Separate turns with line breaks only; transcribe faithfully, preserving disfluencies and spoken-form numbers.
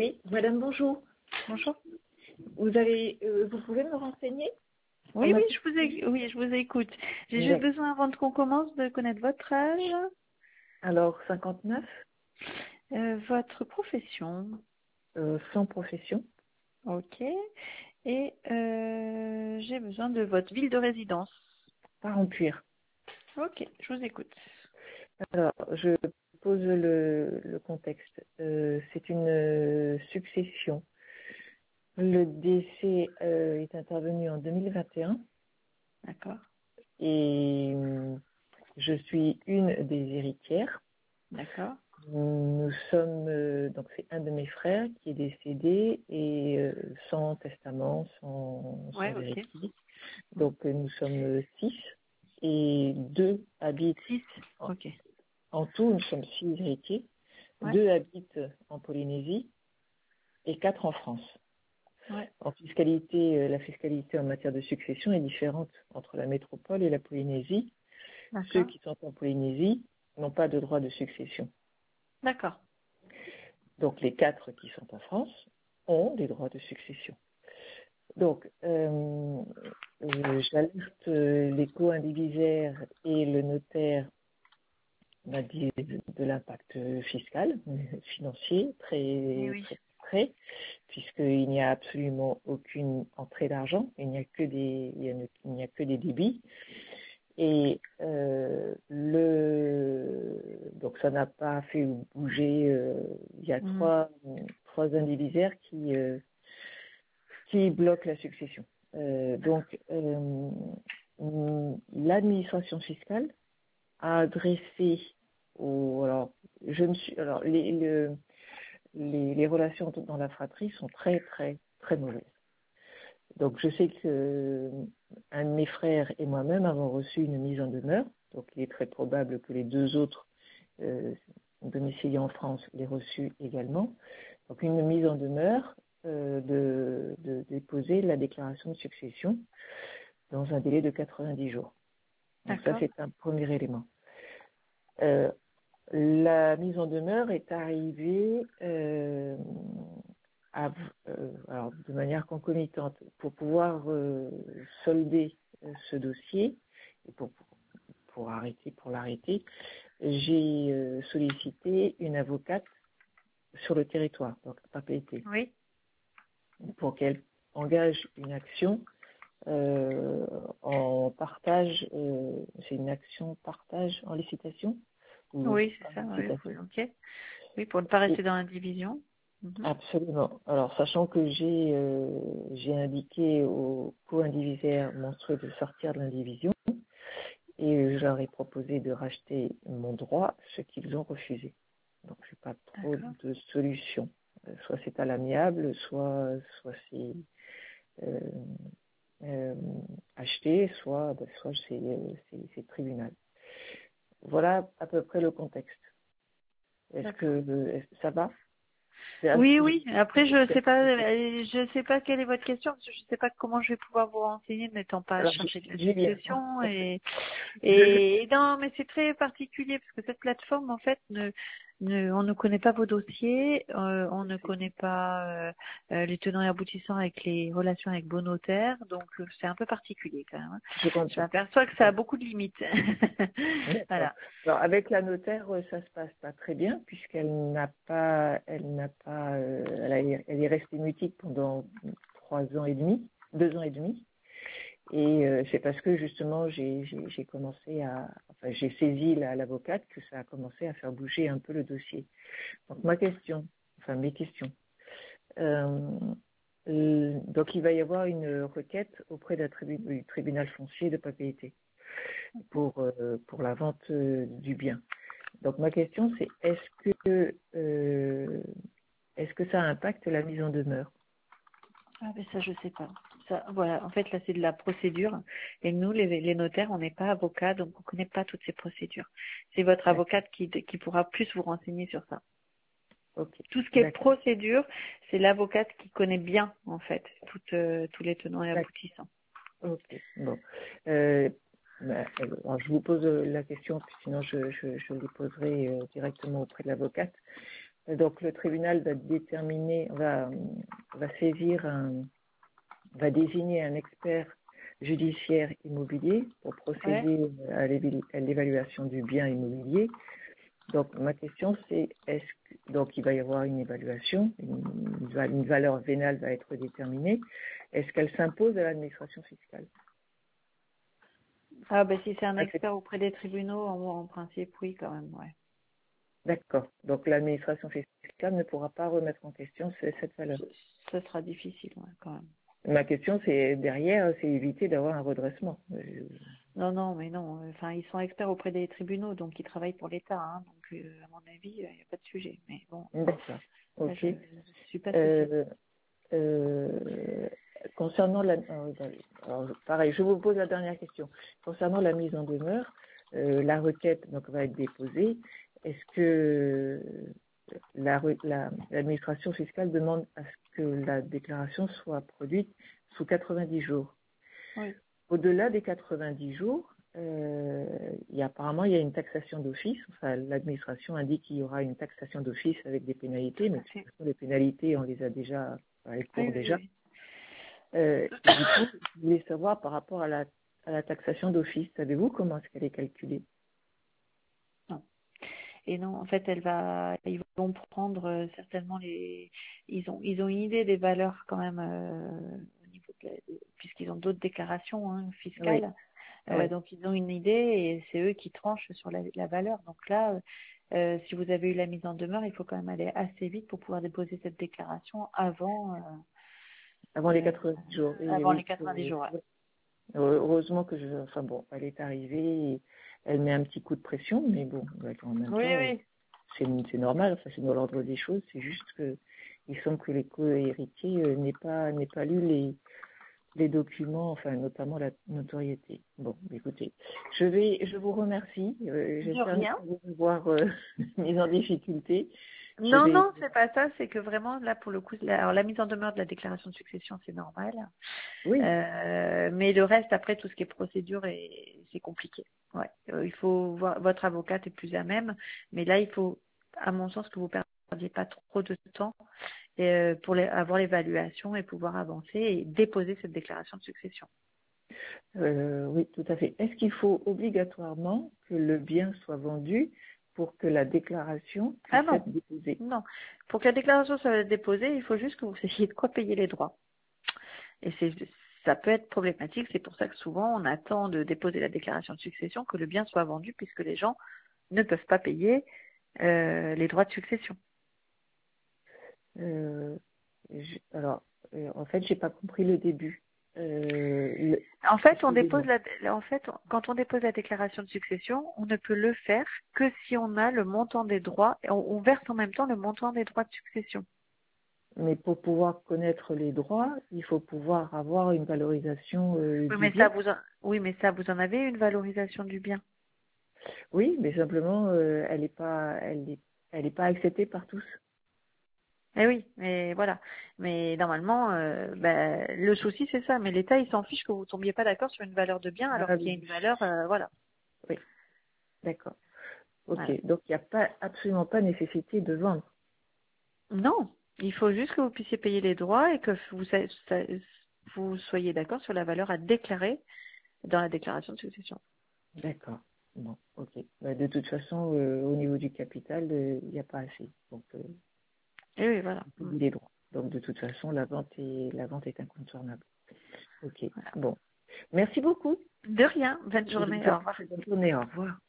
Oui, madame, bonjour.
Bonjour.
Vous avez, euh, vous pouvez me renseigner?
Oui, oui, je vous, é- oui, je vous écoute. J'ai juste
D'accord.
besoin, avant qu'on commence, de connaître votre âge,
Alors, cinquante-neuf,
euh, votre profession.
euh, sans profession,
Ok. Et euh, j'ai besoin de votre ville de résidence.
pas en cuir.
Ok, je vous écoute.
Alors, je pose le, le contexte. Euh, c'est une euh, succession. Le décès euh, est intervenu en deux mille vingt et un
D'accord.
et euh, je suis une des héritières.
D'accord.
Nous sommes, euh, donc c'est un de mes frères qui est décédé et euh, sans testament, sans,
Ouais,
sans
ok.
héritier. Donc euh, nous sommes euh, six et deux habitent,
Six.
en,
Ok.
en tout nous sommes six héritiers,
Ouais.
deux habitent en Polynésie et quatre en France.
Ouais.
En fiscalité, euh, la fiscalité en matière de succession est différente entre la métropole et la Polynésie. Ceux
D'accord.
qui sont en Polynésie n'ont pas de droit de succession.
D'accord.
Donc les quatre qui sont en France ont des droits de succession. Donc, euh, euh, j'alerte euh, les co-indivisaires et le notaire on a dit, de, de l'impact fiscal, euh, financier,
Eh
très,
oui.
très, très, puisqu'il n'y a absolument aucune entrée d'argent, il n'y a que des, il y a ne- il n'y a que des débits. Et euh, le, donc ça n'a pas fait bouger. Euh, il y a
Mhm.
trois, trois indivisaires qui, euh, qui bloquent la succession. Euh, donc, euh, l'administration fiscale a adressé au, alors, je me suis, alors les, le- les, les relations dans la fratrie sont très, très, très mauvaises. Donc, je sais que un de mes frères et moi-même avons reçu une mise en demeure. Donc, il est très probable que les deux autres euh, domiciliés en France l'aient reçu également. Donc, une mise en demeure euh, de, de déposer la déclaration de succession dans un délai de quatre-vingt-dix jours. Donc, ça,
D'accord.
c'est un premier élément. Euh, la mise en demeure est arrivée euh, à, euh, alors, de manière concomitante pour pouvoir euh, solder euh, ce dossier et pour, pour arrêter, pour l'arrêter, j'ai euh, sollicité une avocate sur le territoire, donc Papeete,
Oui.
pour qu'elle engage une action euh, en partage, euh, c'est une action partage en licitation ou
Oui,
en
c'est ça. Ouais,
licitation.
oui, ok. Oui, pour ne pas
Et
rester dans la division. Mhm.
absolument. Alors, sachant que j'ai euh, j'ai indiqué aux co-indivisaires monstrueux de sortir de l'indivision et je leur ai proposé de racheter mon droit, ce qu'ils ont refusé. Donc, je n'ai pas trop
D'accord.
de solutions. Euh, Soit c'est à l'amiable, soit, soit c'est euh, euh, acheté, soit, ben, soit c'est euh, c'est- c'est tribunal. Voilà à peu près le contexte. Est-ce que,
D'accord.
euh, est-ce que ça va? C'est-
Oui,
j'ai-
oui. Après, je sais pas,
j'ai-
euh, je sais pas quelle est votre question, parce que je sais pas comment je vais pouvoir vous renseigner, n'étant pas
Alors, j'ai
chargée de la
j'ai bien.
succession. Et,
Je-
et non, mais c'est très particulier parce que cette plateforme, en fait, ne, ne on ne connaît pas vos dossiers, euh, on ne connaît pas euh, euh, les tenants et aboutissants avec les relations avec vos notaires, donc euh, c'est un peu particulier quand même, hein.
Je
Je
comprends.
m'aperçois que ça a beaucoup de limites.
D'accord.
Voilà.
Alors avec la notaire, euh, ça se passe pas très bien puisqu'elle n'a pas, elle n'a pas, euh, elle, a- elle est restée mutique pendant trois ans et demi, deux ans et demi. Et euh, c'est parce que justement j'ai j'ai- j'ai commencé à, enfin j'ai saisi la- l'avocate que ça a commencé à faire bouger un peu le dossier. Donc ma question, enfin mes questions. Euh, euh, donc il va y avoir une requête auprès d'un tribu- du tribunal foncier de Papeete pour, euh, pour la vente euh, du bien. Donc ma question c'est est-ce que euh, est-ce que ça impacte la mise en demeure?
Ah ben ça je sais pas. Ça, voilà, en fait là c'est de la procédure et nous les, les notaires on n'est pas avocats donc on connaît pas toutes ces procédures. C'est votre
D'accord.
avocate qui, qui pourra plus vous renseigner sur ça.
Ok.
Tout ce qui est
D'accord.
procédure, c'est l'avocate qui connaît bien en fait toutes, euh, tous les tenants et
D'accord.
aboutissants.
Ok. Bon. Euh, bah, alors, je vous pose euh, la question, puis sinon je, je, je les poserai euh, directement auprès de l'avocate. Donc le tribunal va déterminer, va, va saisir un, va désigner un expert judiciaire immobilier pour procéder ouais. à l'évaluation du bien immobilier. Donc ma question c'est, est-ce que, donc il va y avoir une évaluation, une, une valeur vénale va être déterminée. Est-ce qu'elle s'impose à l'administration fiscale?
Ah ben si c'est un expert auprès des tribunaux, en, en principe oui quand même, ouais.
D'accord. Donc l'administration fiscale ne pourra pas remettre en question cette valeur.
Ce sera difficile, ouais, quand même.
Ma question, c'est derrière, c'est éviter d'avoir un redressement.
Non, non, mais non. Enfin, ils sont experts auprès des tribunaux, donc ils travaillent pour l'État. Hein, donc, euh, à mon avis, il n'y a pas de sujet. Mais bon.
D'accord. Ok.
Je, je suis pas
euh, euh, concernant la, alors, pareil, je vous pose la dernière question. Concernant la mise en demeure, euh, la requête donc va être déposée. Est-ce que la, la, l'administration fiscale demande à ce que la déclaration soit produite sous quatre-vingt-dix jours?
Oui.
Au-delà des quatre-vingt-dix jours, euh, il y a, apparemment, il y a une taxation d'office. Enfin, l'administration indique qu'il y aura une taxation d'office avec des pénalités, mais de toute façon, les pénalités, on les a déjà, elles courent
oui,
déjà.
Oui, oui.
Euh, et du coup, je voulais savoir par rapport à la, à la taxation d'office, savez-vous comment est-ce qu'elle est calculée?
Non. Et non, en fait, elle va, ils vont prendre euh, certainement les, ils ont, ils ont une idée des valeurs quand même euh, au niveau de la, de, puisqu'ils ont d'autres déclarations hein, fiscales.
Oui.
Euh,
Oui.
donc ils ont une idée et c'est eux qui tranchent sur la, la valeur. Donc là, euh, si vous avez eu la mise en demeure, il faut quand même aller assez vite pour pouvoir déposer cette déclaration avant. Euh,
Avant les
euh,
quatre-vingt-dix jours. Et
avant
oui,
les quatre-vingt-dix
euh,
jours. Ouais.
heureusement que je, enfin bon, elle est arrivée, et elle met un petit coup de pression, mais bon, en même
Oui,
temps,
oui.
c'est, c'est normal, enfin c'est dans l'ordre des choses, c'est juste que il semble que les co-héritiers euh, n'aient pas, n'aient pas lu les, les documents, enfin notamment la notoriété. Bon, écoutez, je vais, je vous remercie. Euh,
De
j'espère ne
rien.
pas vous avoir euh, mis en difficulté. Je
Non,
vais.
non, c'est pas ça. C'est que vraiment, là, pour le coup, la, alors, la mise en demeure de la déclaration de succession, c'est normal.
Oui.
Euh, mais le reste, après, tout ce qui est procédure, et c'est compliqué. Ouais. Euh, il faut voir, votre avocate est plus à même. Mais là, il faut, à mon sens, que vous perdiez pas trop de temps euh, pour les, avoir l'évaluation et pouvoir avancer et déposer cette déclaration de succession.
Euh, oui, tout à fait. Est-ce qu'il faut obligatoirement que le bien soit vendu pour que la déclaration puisse
Ah non,
être déposée?
non. Pour que la déclaration soit déposée, il faut juste que vous sachiez de quoi payer les droits. Et c'est, ça peut être problématique. C'est pour ça que souvent, on attend de déposer la déclaration de succession que le bien soit vendu puisque les gens ne peuvent pas payer euh, les droits de succession.
Euh, je- alors, euh, en fait, j'ai pas compris le début. Euh, le,
En fait, on dépose
excusez-moi.
la, en fait, quand on dépose la déclaration de succession, on ne peut le faire que si on a le montant des droits et on, on verse en même temps le montant des droits de succession.
Mais pour pouvoir connaître les droits, il faut pouvoir avoir une valorisation euh,
Oui,
du
mais ça
bien.
vous, en, oui, mais ça vous en avez une valorisation du bien.
Oui, mais simplement, euh, elle n'est pas, elle est, elle est pas acceptée par tous.
Eh oui, mais voilà. Mais normalement, euh, ben, le souci c'est ça. Mais l'État il s'en fiche que vous tombiez pas d'accord sur une valeur de bien alors
Ah
qu'il y a
oui,
une valeur, euh, voilà.
oui, d'accord. Ok,
Voilà.
donc il n'y a pas absolument pas nécessité de vendre.
Non, il faut juste que vous puissiez payer les droits et que vous, sa- sa- vous soyez d'accord sur la valeur à déclarer dans la déclaration de succession.
D'accord. Bon, ok. Bah, de toute façon, euh, au niveau du capital, euh, il n'y a pas assez. Donc, euh,
Et oui, voilà.
il
Mm.
paye les droits. Donc, de toute façon, la vente est, la vente est incontournable. Ok.
Voilà.
Bon. Merci beaucoup.
De rien. Bonne
Je vous
journée. Au
souhaite une
revoir.
très bonne journée. Au revoir.